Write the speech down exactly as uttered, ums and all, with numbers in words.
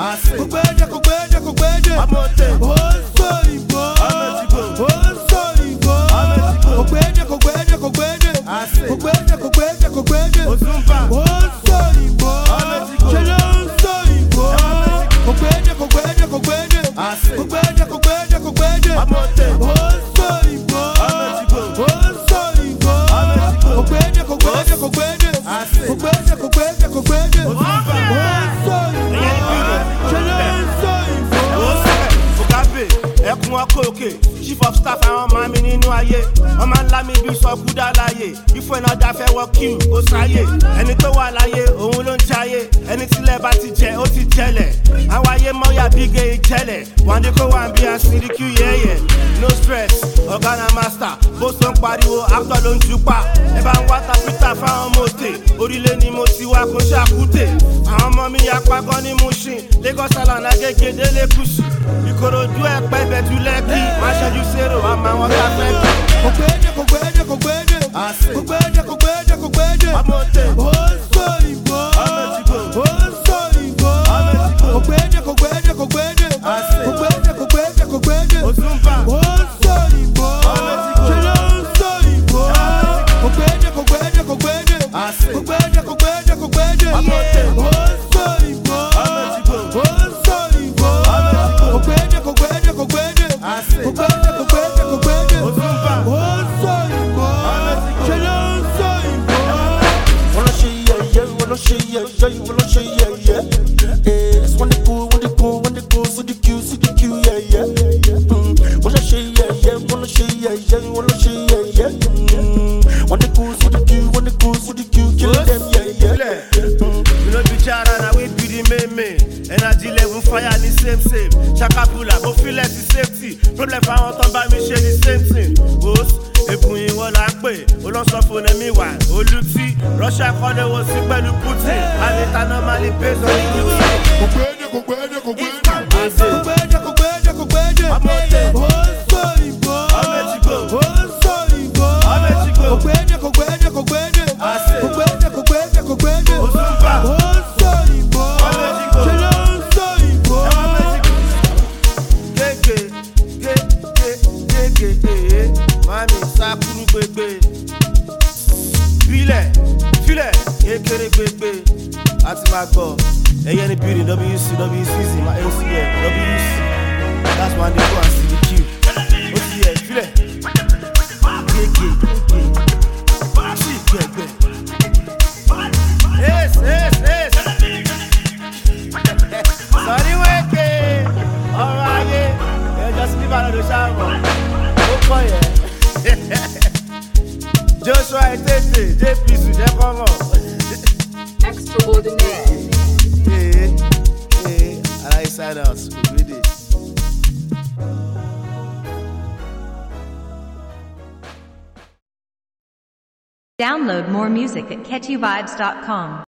kò gbédè kò gbédè kò gbédè. ó sọ ìbò ó sọ ìbò kò gbédè kò gbédè kò gbédè kò gbédè kò gbédè kò gbédè ó sọ ìbò ṣe ló ń sọ ìbò kò gbédè kò gbédè kò gbédè kò gbédè kò gbédè kò gbédè ó sọ ìbò ó sọ ìbò kò gbédè kò gbédè kò gbédè kò gbédè kò gbédè kò gbédè ó sọ ìbò ṣe ló ń sọ ìbò. ẹkùn ọkọ òkè chief of staff àwọn ọmọ mi nínú ayé wọn máa ń lá mi bí sọkúdà láàyè ìfọ iná dáfẹ́ wọ kíw kó sáyè ẹni tó wà láyé òun ló ń jayé ẹni tílẹ̀ bá ti jẹ ó ti jẹlẹ̀ àwọn ayé mọ́yà bí gé ìjẹlẹ̀ wọ́n dé kó wà ń bí asìnrí kíw yẹ́yẹ́ no stress ọ̀gá na master bó so ń pariwo actor ló ń jupa ẹ bá ń wá tapita fáwọn mọ́tè orílẹ̀ ni mo ti wá kó ṣàkútè àwọn ọmọ mi yapa gan ní Mushin Lagos Island Agége délé kùsù Ìkòròdú Ẹ̀pẹ́ Ìbẹ̀jú Lẹ́kì má ṣẹ́jú sérò àmọ́ àwọn tá a fẹ́ kí. kò gbédè kò gbédè kò gbédè kò gbédè kò gbédè kò gbédè ó sọ ìbò ó sọ ìbò kò gbédè kò gbédè kò gbédè kò gbédè kò gbédè kò gbédè ó sọ ìbò ṣe ló ń sọ ìbò kò gbédè kò gbédè kò gbédè kò gbédè kò gbédè kò gbédè ó sọ ìbò ó sọ ìbò kò gbédè kò gbédè kò gbédè kò gbédè kò gbédè kò gbédè ó sọ ìbò ṣe ló ń sọ ìbò. Wọ́n lọ ṣe yẹ̀yẹ́ wọ́n lọ ṣe yẹ̀yẹ́ wọ́n lọ ṣe yẹ̀yẹ́ wọ́n ní kú wọ́n ní kú wọ́n ní kú sí di Q sí di Q yẹ̀yẹ́ wọ́n lọ ṣe yẹ̀yẹ́ wọ́n lọ ṣe yẹ̀yẹ́ wọ́n lọ ṣe yẹ̀yẹ́ wọ́n ní kú sí di Q wọ́n ní kú sí di Q kill them yẹ̀yẹ́. You know be jara na we be the main main energy level fire ni same same ṣakabula mo feel like the safety problem fáwọn tán bá mi ṣe the same thing wos ekun ìwọ la pè olóńsọfún ní mi wà olùtí Russia kọ́lé wo sí pẹ̀lú Putin anita normally based on the news. kò gbédè kò gbédè kò gbédè kò gbédè kò gbédè kò gbédè ó sọ ìbò ó sọ ìbò kò gbédè kò gbédè kò gbédè kò gbédè kò gbédè kò gbédè ó sọ ìbò ṣe ló ń sọ ìbò. Gègé gègé gègé mami sakuru gbegbe filẹ̀ filẹ̀ kékeré gbegbe àti máa gbọ́ ẹyẹ ní bìrì W C W C Z ma L C M W C that's why they go and see the queue ó ti yẹ filẹ̀ gègé gègé sí gbẹgbẹ yes yes yes sọrí wẹ́ẹ̀kẹ́ ọ̀rọ̀ ayé ẹjọ́ sí bíbá lọ́dọ̀ ṣáàmù ó kọ́ yẹ Joshua Etete J P Zu jẹ́ kọ́mọ̀. Extraordinaire. Hey, hey, I like side out. We read it. Download more music at catchy vibes dot com.